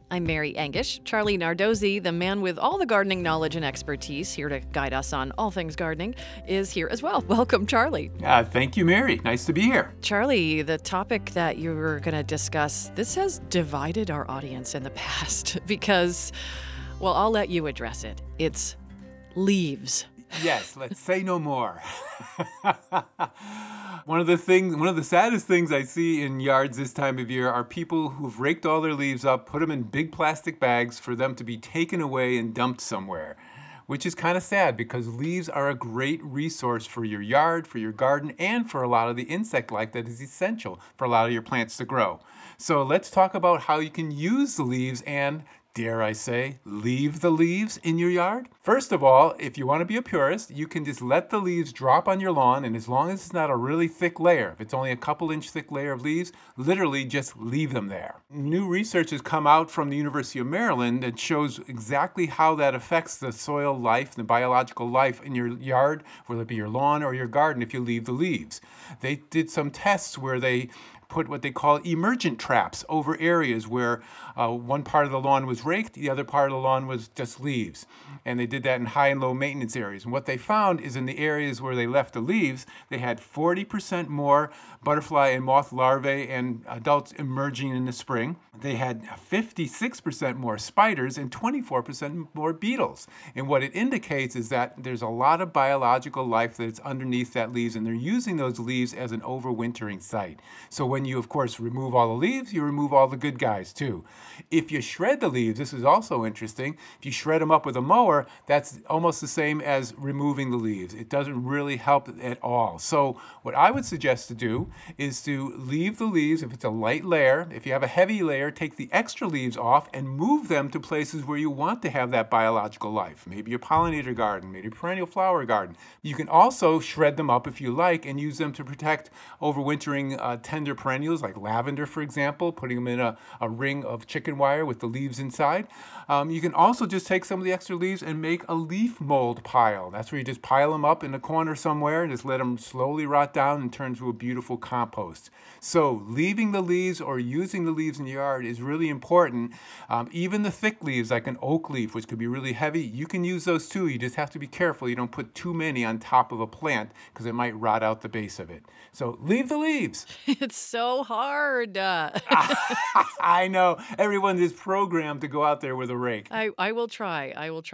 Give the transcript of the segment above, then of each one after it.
I'm Mary Angish. Charlie Nardozzi, the man with all the gardening knowledge and expertise here to guide us on all things gardening, is here as well. Welcome, Charlie. Thank you, Mary. Nice to be here. Charlie, the topic that you were going to discuss, this has divided our audience in the past because, well, I'll let you address it. It's leaves. Yes, let's say no more. One of the saddest things I see in yards this time of year are people who've raked all their leaves up, put them in big plastic bags for them to be taken away and dumped somewhere, which is kind of sad because leaves are a great resource for your yard, for your garden, and for a lot of the insect life that is essential for a lot of your plants to grow. So let's talk about how you can use the leaves and, dare I say, leave the leaves in your yard? First of all, if you want to be a purist, you can just let the leaves drop on your lawn, and as long as it's not a really thick layer, if it's only a couple inch thick layer of leaves, literally just leave them there. New research has come out from the University of Maryland that shows exactly how that affects the soil life, the biological life in your yard, whether it be your lawn or your garden, if you leave the leaves. They did some tests where they put what they call emergent traps over areas where one part of the lawn was raked, the other part of the lawn was just leaves. And they did that in high and low maintenance areas. And what they found is in the areas where they left the leaves, they had 40% more butterfly and moth larvae and adults emerging in the spring. They had 56% more spiders and 24% more beetles. And what it indicates is that there's a lot of biological life that's underneath that leaves, and they're using those leaves as an overwintering site. So when you, of course, remove all the leaves, you remove all the good guys too. If you shred the leaves, this is also interesting. If you shred them up with a mower, that's almost the same as removing the leaves. It doesn't really help at all. So what I would suggest to do is to leave the leaves if it's a light layer. If you have a heavy layer, take the extra leaves off and move them to places where you want to have that biological life. Maybe your pollinator garden, maybe a perennial flower garden. You can also shred them up if you like and use them to protect overwintering tender perennials like lavender, for example, putting them in a ring of chicken wire with the leaves inside. You can also just take some of the extra leaves and make a leaf mold pile. That's where you just pile them up in a corner somewhere and just let them slowly rot down and turn to a beautiful compost. So leaving the leaves or using the leaves in your yard is really important. Even the thick leaves like an oak leaf, which could be really heavy, you can use those too. You just have to be careful you don't put too many on top of a plant because it might rot out the base of it. So leave the leaves. It's so hard. I know. Everyone is programmed to go out there with a rake. I will try.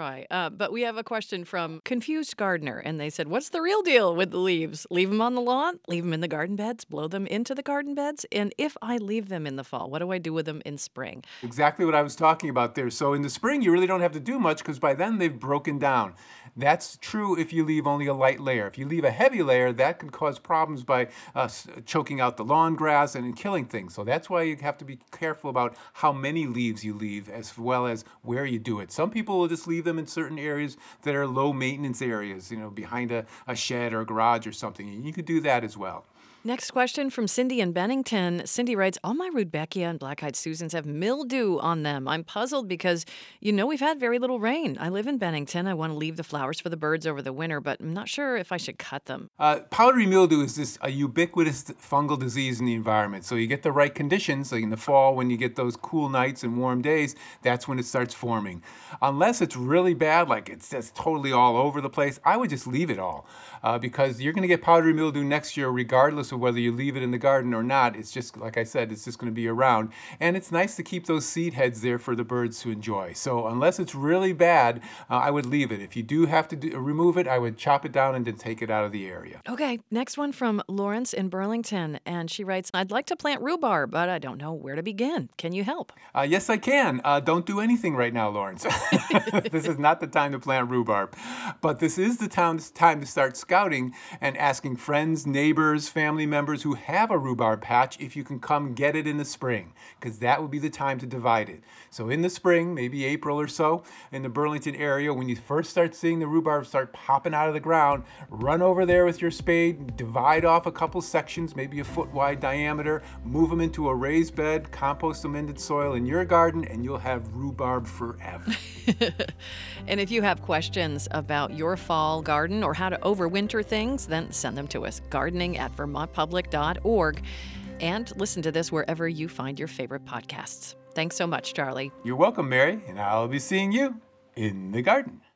But we have a question from Confused Gardener, and they said, what's the real deal with the leaves? Leave them on the lawn? Leave them in the garden beds? Blow them into the garden beds? And if I leave them in the fall, what do I do with them in spring? Exactly what I was talking about there. So in the spring, you really don't have to do much because by then they've broken down. That's true if you leave only a light layer. If you leave a heavy layer, that can cause problems by choking out the lawn grass and killing things. So that's why you have to be careful about how many leaves you leave as well as where you do it. Some people will just leave them in certain areas that are low maintenance areas, behind a shed or a garage or something. And you could do that as well. Next question from Cindy in Bennington. Cindy writes, all my Rudbeckia and Black-eyed Susans have mildew on them. I'm puzzled because, we've had very little rain. I live in Bennington. I want to leave the flowers for the birds over the winter, but I'm not sure if I should cut them. Powdery mildew is a ubiquitous fungal disease in the environment. So you get the right conditions, like in the fall when you get those cool nights and warm days, that's when it starts forming. Unless it's really bad, like it's just totally all over the place, I would just leave it all because you're going to get powdery mildew next year regardless of whether you leave it in the garden or not. It's just, like I said, it's just going to be around. And it's nice to keep those seed heads there for the birds to enjoy. So unless it's really bad, I would leave it. If you do have to remove it, I would chop it down and then take it out of the area. Okay, next one from Lawrence in Burlington. And she writes, I'd like to plant rhubarb, but I don't know where to begin. Can you help? Yes, I can. Don't do anything right now, Lawrence. This is not the time to plant rhubarb. But this is the time to start scouting and asking friends, neighbors, family members who have a rhubarb patch if you can come get it in the spring, because that would be the time to divide it. So in the spring, maybe April or so, in the Burlington area, when you first start seeing the rhubarb start popping out of the ground, run over there with your spade, divide off a couple sections, maybe a foot wide diameter, move them into a raised bed, compost them into soil in your garden, and you'll have rhubarb forever. And if you have questions about your fall garden or how to overwinter things, then send them to us, gardening@vermontpublic.org, and listen to this wherever you find your favorite podcasts. Thanks so much, Charlie. You're welcome, Mary, and I'll be seeing you in the garden.